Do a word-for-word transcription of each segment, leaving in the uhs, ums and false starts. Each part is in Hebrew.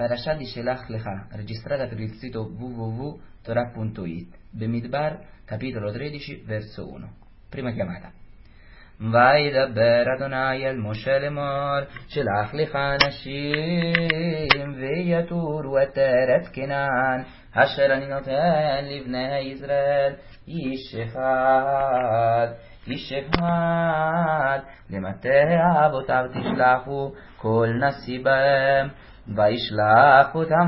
Parashat di Shelach Lecha, registrata per il sito w w w punto torah punto it. Bemidbar, capitolo tredici, verso uno. Prima chiamata. וידבר אדוני אל משה לאמור, שלח לך אנשים ויתורו את ארץ כנען, אשר אני נותן לבני ישראל, איש אחד, איש אחד, למטה אבותיו תשלחו כל נשיא בהם, וישלח אותם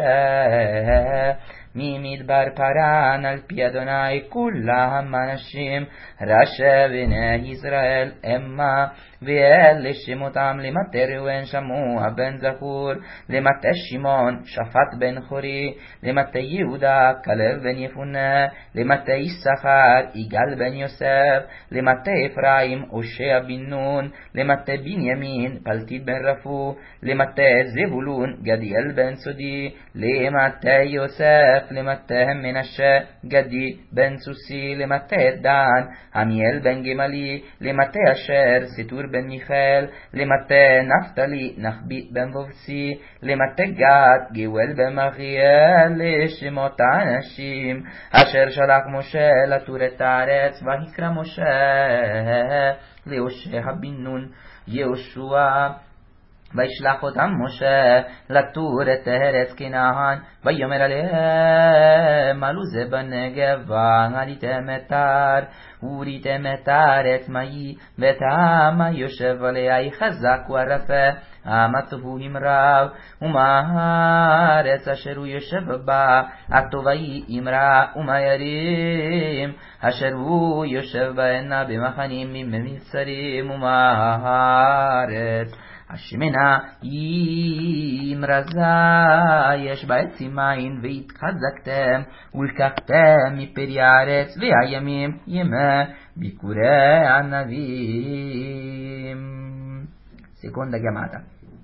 משה ממדבר פרן על פי אדוני כולם אנשים ראשי בני ישראל המה, ואלה שמותם למטה ראובן שמוע בן זכור, למטה שמעון שפט בן חורי, למטה יהודה כלב בן יפונה, למטה יששכר יגאל בן יוסף, למטה אפרים הושע בן נון, למטה בנימין פלטי בן רפו, למטה זבולון גדיאל בן סודי, למטה יוסף, למטה מנשה גדי בן סוסי, למטה דן עמיאל בן גמלי, למטה אשר סטור בן מיכאל, למטה נפתלי נחבית בן בובסי, למטה גד גאואל בן מחיאל, לשמות האנשים אשר שלח משה לתור את הארץ. ויקרא משה להושע בן נון יהושע, וישלח אותם משה לתור את ארץ כנען, ויאמר עליהם עלו זה בנגב ועליתם את ההר וראיתם את הארץ מהי, ואת העם היושב עליה היא חזק ורפה, העם הטוב הוא רב, ומה הארץ אשר הוא יושב בה הטובה היא אמרה, ומה ירים אשר הוא יושב בהנה במחנים ממבצרים, ומה הארץ השמנה היא רזה יש בה עצים מים, והתחזקתם ולקחתם מפרי הארץ, והימים ימי ביקורי הנביאים. סקונדה גמאטה.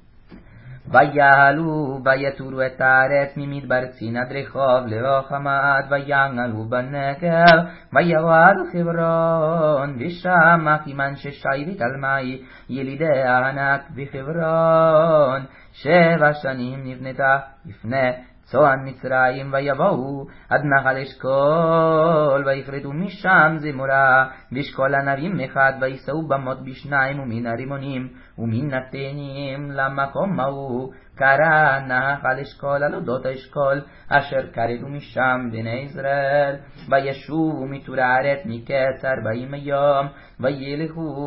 ויעלו ויתורו את הארץ ממדבר צין עד רחוב לאורך המעט, ויעלו בנגב ויעלו חברון, ושם אחימן ששי ותלמי ילידי הענק בחברון. שבע שנים נבנתה לפני צוען מצרים, ויבואו עד נחל אשכול ויפרדו משם זמורה, ואשכול ענבים אחד, ויסעו במות בשניים, ומן הרימונים ומן התאנים למקום ההוא קרא נחל אשכול על אודות האשכול אשר קרדו משם בני ישראל. וישובו מתור הארץ מקץ ארבעים יום, וילכו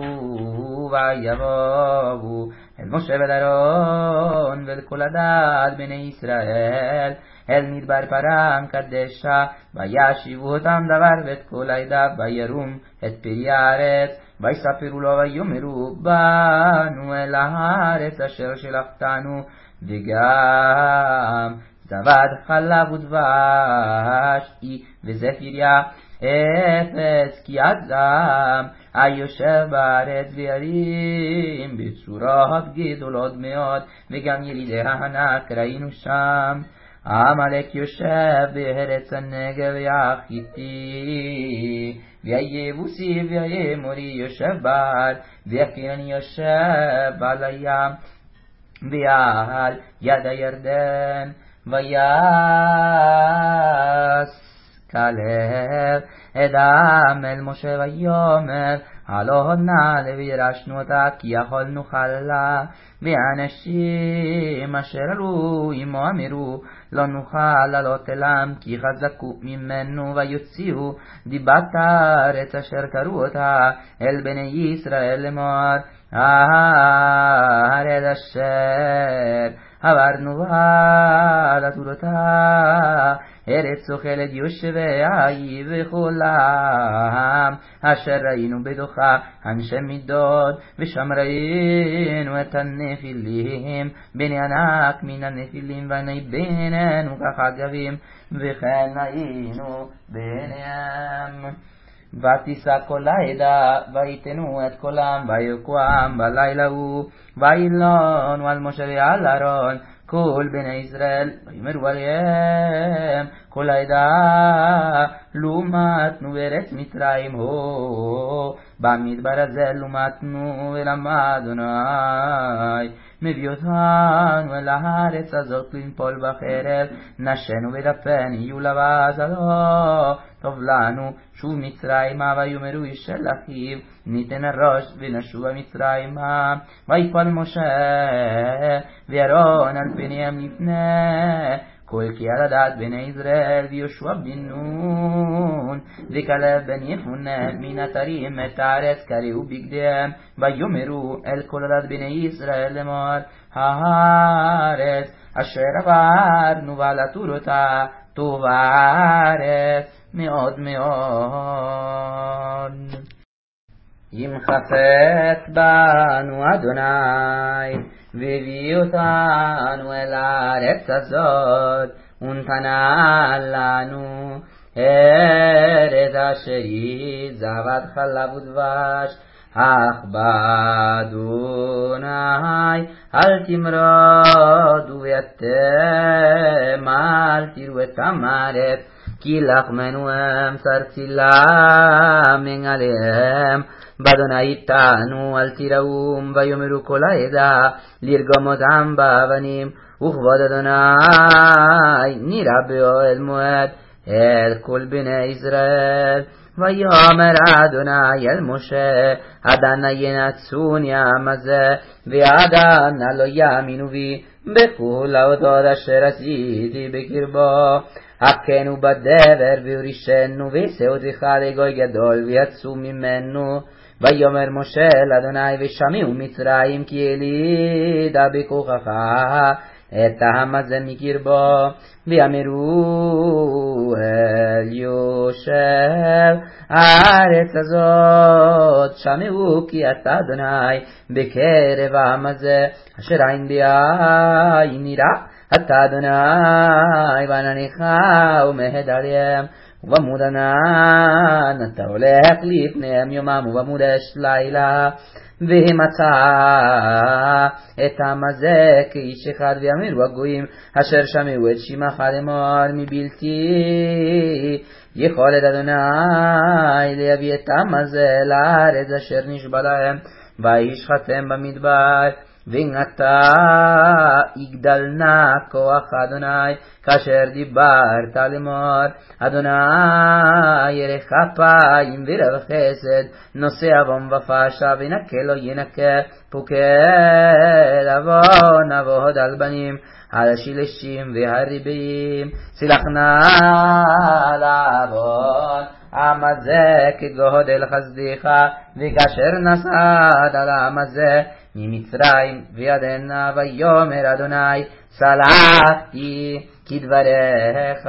ויבואו אל משה ואל אהרון ואל כל עדת בני ישראל אל מדבר פרן קדשה, וישיבו אותם דבר ואת כל העדה, וירום את פרי הארץ, ויספרו לו ויאמרו באנו אל הארץ אשר שלחתנו, וגם זבת חלב ודבש היא וזפריה, אפס כי עצם היושב בארץ, וירים בצורות גדולות מאוד, וגם ילידי הענק ראינו שם. עמלק יושב בארץ הנגב והחיתי, והיבוסי והאמורי יושב בהר, והכנעני יושב על הים ועל יד הירדן. ויעש כלב אדם אל משה ויאמר הלא נא וירשנו אותה, כי יכולנו חלה, ואנשים אשר עלו עמו אמרו לא נוכל לעלות אליהם, כי חזקו ממנו, ויוציאו דיבת הארץ אשר קראו אותה אל בני ישראל לאמור הארץ אשר עברנו בה לתור אותה, ארץ אוכלת יושביה וכולם אשר ראינו בתוכה אנשי מידות, ושם ראינו את הנפילים בני ענק מן הנפילים, ועיני בינינו כחגבים, וכן ראינו ביניהם. ותישא כל העדה ויתנו את קולם ויקום בלילה ההוא, וילונו על משה ועל אהרון כל בני ישראל, ויאמרו עליהם כל העדה לו מתנו בארץ מצרים, הו במדבר הזה לו מתנו ולמדנו מביא אותנו אל הארץ הזאת לנפול בחרב, נשנו ודפן יהיו לבז לא טוב לנו, שוב מצרימה ויאמרו איש אל אחיו, ניתן הראש ונשוב מצרימה. ויפול משה ואהרון על פניהם לפני כל קהל הדעת בני ישראל, ויהושע בן נון וכלב בן יפונה מן אתרים את הארץ קרעו בגדיהם, ויאמרו אל כל הדעת בני ישראל לאמור, הארץ אשר עברנו ולתור אותה טוב הארץ מאוד מאוד. אם חפץ בנו אדוני והביא אותנו אל הארץ הזאת ונתנה לנו ארץ אשר היא זבת חלב ודבש, אך באדוני אל תמרדו ואתם אל תראו את הארץ, כי לחמנו הם צרצילה מנעליהם. באדוני איתנו אל תיראום, ויאמרו כל העדה לרגום אותם באבנים, וכבוד אדוני נראה באוהל מועד אל כל בני ישראל. ויאמר אדוני אל משה, עדנה ינצון ים הזה ועדנה לא יאמינו בי בכל העבודות אשר עשיתי בקרבו. הכנו בדבר והורישנו ושאותיך לגוי גדול ויצאו ממנו. ויאמר משה לאדוני, ושמעו מצרים כי ילידה בכוחך את העם הזה מקרבו. ואמרו אל יושב הארץ הזאת, שמעו כי אתה אדוני בקרב העם הזה אשר עין בעין נראה אתה אדוני בענניך ומהד עליהם, ובעמוד ענן אתה הולך לפניהם יומם ובעמוד אש לילה. והמצא את העם הזה כאיש אחד, ואמרו הגויים אשר שמעו את שמך לאמור, מבלתי יכולת אדוני להביא את העם הזה לארץ אשר נשבע להם, וישחטם במדבר. ועתה יגדל נא כוח אדוני כאשר דיברת לאמור, אדוני ירא כפיים ורב חסד, נושא עוון ופשע ונקה לא ינקה, פוקד עוון עבוד על בנים על השילשים והריביים. סלחנה לעוון העם הזה כגודל חסדיך, וכאשר נסעת על העם הזה ממצרים וידנה. ויאמר אדוני סלחתי כדבריך.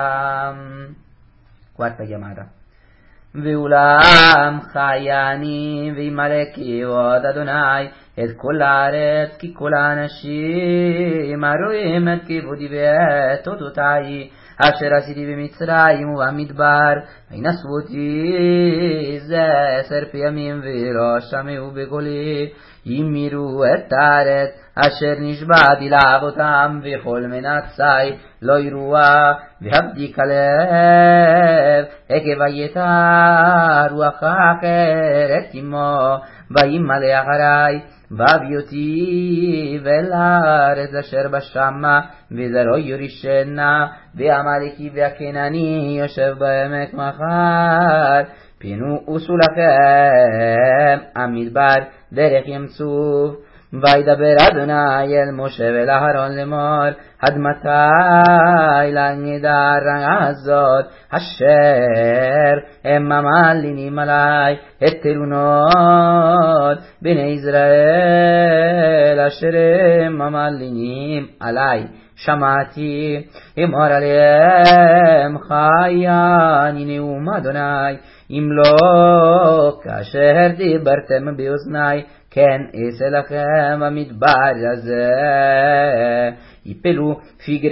Quarta chiamata. ואולם חייני וימלא כבוד אדוני את כל הארץ, כי כל האנשים הרואים את כבודי ואת אותותי אשר עשיתי במצרים ובמדבר, וינשאו אותי זה עשר פעמים ולא שמעו בקולי. אם יראו את הארץ אשר נשבעתי לאבותם וכל מנצי לא ירואה, והבדיק הלב עקב היתה רוח אחרת עמו, וימלא אחרי והביא אותי ואל הארץ אשר בשמה וזרעו יורישנה, והעמלקי והקנעני יושב בעמק מחר. פינו עשו לכם המדבר דרך ים סוף. וידבר אדוני אל משה ואל אהרון לאמור, עד מתי לנדר הזאת אשר הם מלינים עלי את תלונות בני ישראל אשר הם מלינים עלי שמעתי. אמור עליהם חייני נאום אדוני, אם לא כאשר דיברתם באוזני כן אעשה לכם במדבר הזה. יפלו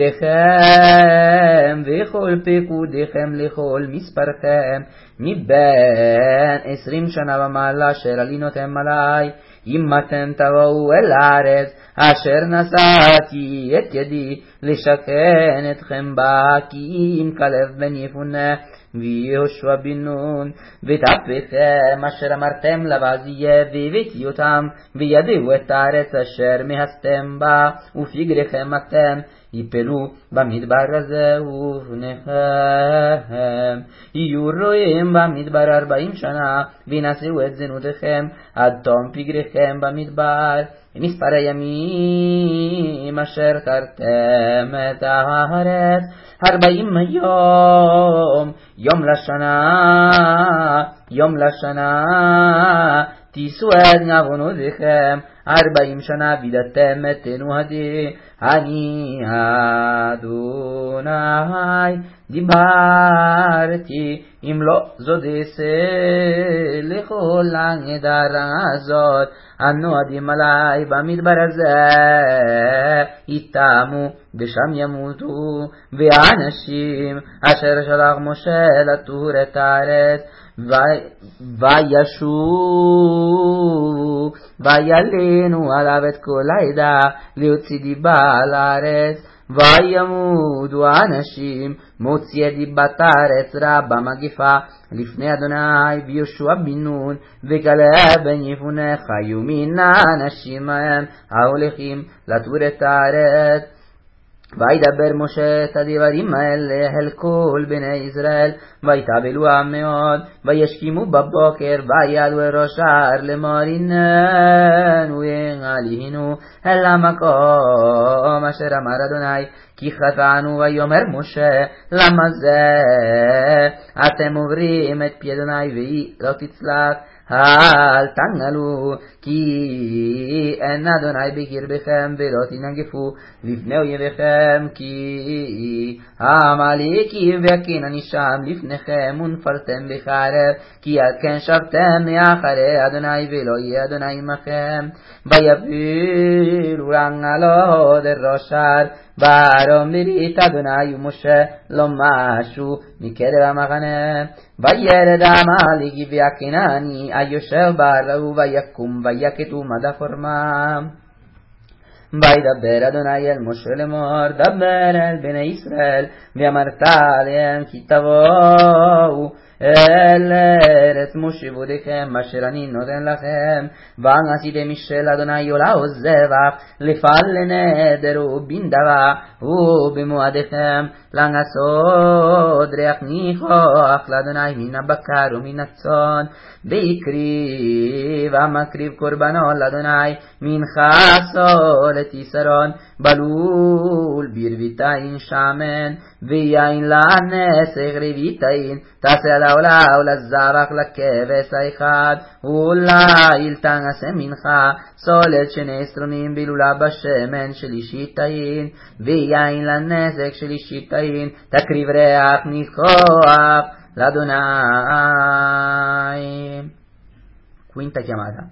פגריכם וכל פקודיכם לכל מספרכם מבין עשרים שנה ומעלה אשר עלינותם עלי. אם אתם תבואו אל הארץ אשר נשאתי את ידי לשכן אתכם בה, כי אם כלב בן יפונה ויהושע בן נון, ותהפכם אשר אמרתם לבעזיה, והבאתי אותם, וידעו את הארץ אשר מאסתם בה, ופגריכם אתם, יפלו במדבר הזה ובניכם. יהיו רועים במדבר ארבעים שנה, ונשאו את זנותיכם עד תום פגריכם במדבר. מספר הימים אשר תרתם את הארץ, ארבעים יום, יום לשנה, יום לשנה, תישאו את עוונותיכם, ארבעים שנה וידעתם את תנועתי, אני אדוני דיברתי. אם לא זאת אעשה לכל הנדר הזאת הנועדים עלי במדבר הזה, יטעמו ושם ימותו, והאנשים אשר שלח משה לתור את הארץ וישובו וילנו עליו את כל העדה להוציא דיבה על הארץ, וימותו האנשים מוציאי דיבת הארץ רע במגפה לפני אדוני. ויהושע בן נון וכלב בן יפונה חיו מן האנשים ההם ההולכים לתור את הארץ. וידבר משה את הדברים האלה אל כל בני ישראל, ויתאבלו מאוד, וישכימו בבוקר, ויעלו ראש ההר לאמור, הננו עלינו אל המקום אשר אמר אדוני כי חטאנו. ויאמר משה, למה זה אתם עוברים את פי אדוני והיא לא תצלח? אל תנגלו, כי אין אדוני בקרבכם, ולא תנגפו לפני אויביכם, כי העמלקי והקנעני שם לפניכם, ונפלתם בחרב, כי עד כן שבתם מאחרי אדוני, ולא יהיה אדוני עמכם. ויפילו לנגלות אל ראש ההר, ויאמר ברית אדוני ומשה לא משהו מקרב המחנה. וירד העמלקי והקנעני היושב בהר, ויקום ויכתו מד חורמה. וידבר אדוני אל משה לאמור, דבר אל בני ישראל ואמרת עליהם כי תבואו אל ארץ מושבותיכם אשר אני נותן לכם, ועשיתם משל אדוני עולה וזבח לפעל לנדר ובנדבה ובמועדיכם לעשות ריח ניחוח לאדוני מן הבקר ומן הצאן, והקריב המקריב קורבנו לאדוני מנחה סולת יסרון בלול ברביתיים שמן, ויין לנסך רביתיים תעשה לעולה ולזבח לכבש האחד, ולעיל תעשה מנחה סולת שני סטרונים בלולה בשמן שלישיתיים, ויין לנסך שלישיתיים תקריב ריח ניחוח לאדוני. quinta chiamata.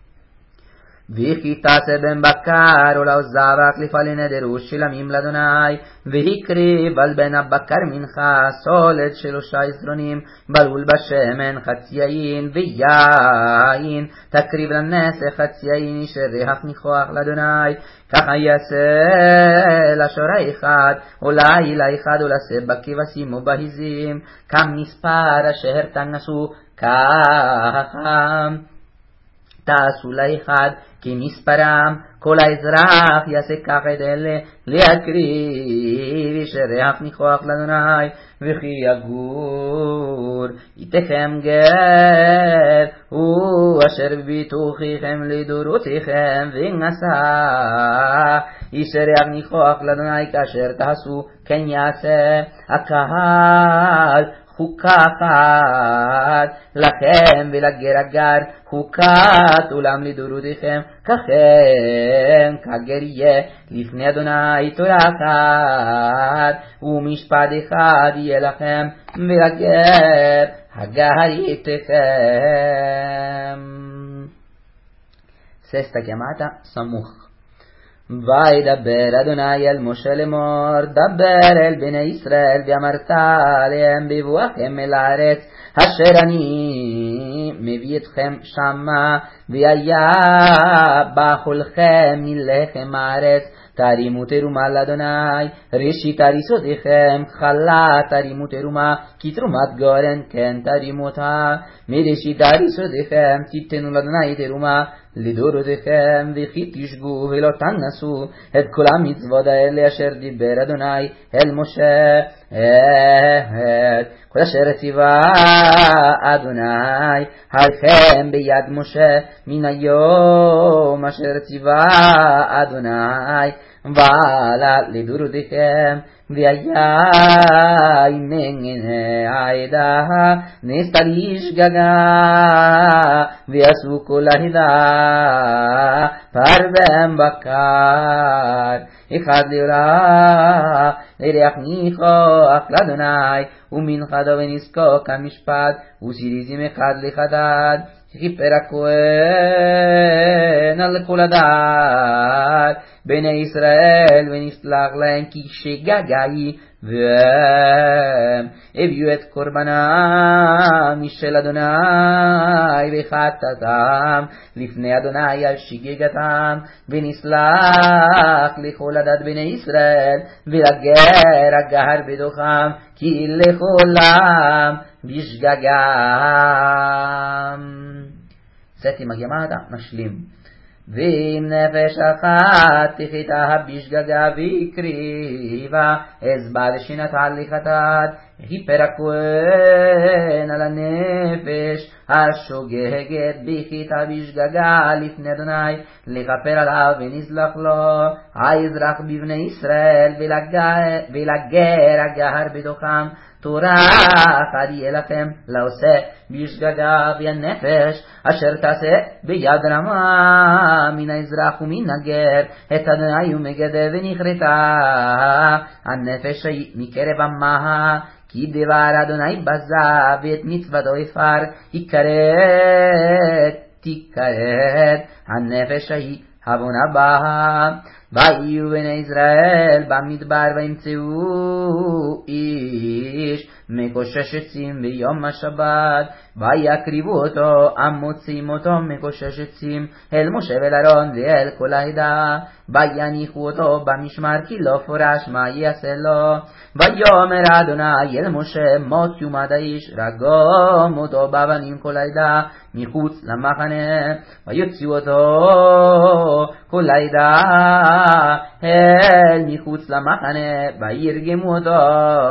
וכי תעשה בן בקר ולא זבח לפעל נדר ושלמים לאדוני, והקריב על בן הבקר מנחה סולת שלושה עשרונים בלול בשמן חצי יין, ויין תקריב לנסך חצי יין אשר ריח ניחוח לאדוני. ככה יעשה לשורה אחד ולעילה אחד ולעשה בכבשים ובהזים כמספר אשר תנסו, ככה תעשו לאחד כמספרם. כל האזרח יעשה כך את אלה להקריב אשר ריח ניחוח לאדוני. וכי יגור איתכם גר הוא אשר בביטוחכם לדורותיכם, ונשא אשר ריח ניחוח לאדוני כאשר תעשו כן יעשה. הקהל חוקת לכם ולגר הגר חוקת עולם לדורותיכם, ככם כגר יהיה לפני אדוני תורה אחת ומשפט אחד יהיה לכם ולגר הגר איתכם. sesta chiamata סמוך. וידבר אדוני אל משה לאמור, דבר אל בני ישראל ואמרת עליהם בבואכם אל הארץ אשר אני מביא אתכם שמה, והיה באכולכם מלחם הארץ תרימו תרומה לאדוני, ראשית הריסותיכם, חלה תרימו תרומה, כי תרומת גורן כן תרימו אותה. מראשית הריסותיכם תיתנו לאדוני תרומה, לדורותיכם, וכי תשגו ולא תנסו את כל המצוות האלה אשר דיבר אדוני אל משה. כל אשר ציווה אדוני עליכם ביד משה מן היום אשר ציווה אדוני ועלה לדורותיכם. והיה מנגני העדה נעשתה לשגגה ועשו כל העדה פרדם בקר אחד לעולה לריח ניחוח לאדוני ומנחתו ונזקוק המשפט וסיריזים אחד לחדד כיפר הכהן על כל הדת בני ישראל ונסלח להם כי שגגה היא והם הביאו את קורבנם משל אדוני וחטאתם לפני אדוני על שגגתם ונסלח לכל הדת בני ישראל ולגר הגר בתוכם כי לכולם בשגגם. סטים הגמרא נשלים. ואם נפש אחת תחיתה בשגגה והקריבה אזבע לשנתה לחטאת כיפר הכהן על הנפש השוגגת בחיתה בשגגה לפני אדוני לכפר עליו ונסלח לו האזרח בבני ישראל ולגר הגר בתוכם תורה אחת יהיה לכם לעושה בשגגה והנפש אשר תעשה ביד רמה מן האזרח ומן הגר את אדוני ומגדה ונכרתה הנפש היא מקרב עמה כי דבר אדוני בזה ואת מצוותו הפר יכרת תכרת הנפש היא הבונה בה. ויהיו בני ישראל במדבר וימצאו איש מקושש עצים ביום השבת ויקריבו אותו המוצאים אותו מקושש עצים אל משה ואל אהרון ואל כל העדה ויניחו אותו במשמר כי לא פורש מה יעשה לו. ויאמר אדוני אל משה מות יומד האיש רגום אותו באבנים כל העדה מחוץ למחנה ויוציאו אותו כל העדה אל מחוץ למחנה וירגמו אותו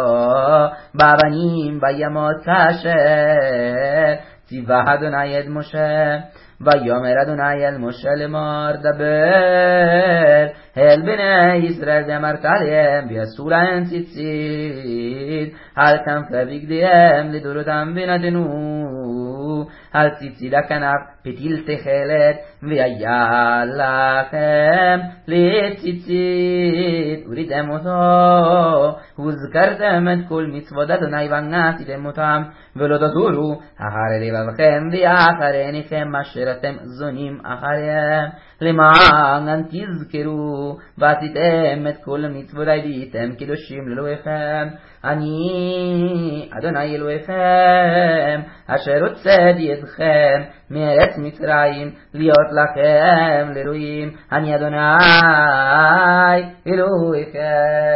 באבנים וימות כאשר ציווה אדוני את משה. ויאמר אדוני אל משה לאמור דבר אל בני ישראל ואמרת עליהם ויעשו להם ציצית על כנפי בגדיהם לדורותם ונתנו על ציצית הכנף פתיל תכלת והיה לכם לציצית וריתם אותו וזכרתם את כל מצוות אדוני ועשיתם אותם ולא תזורו אחרי לבבכם ואחרי עיניכם אשר אתם זונים אחריהם למען תזכרו ועשיתם את כל מצוות והייתם קדושים לאלוהיכם אני אדוני אלוהיכם אשר הוצאתי אתכם מארץ מצרים להיות לכם לאלוהים אני אדוני אלוהיכם.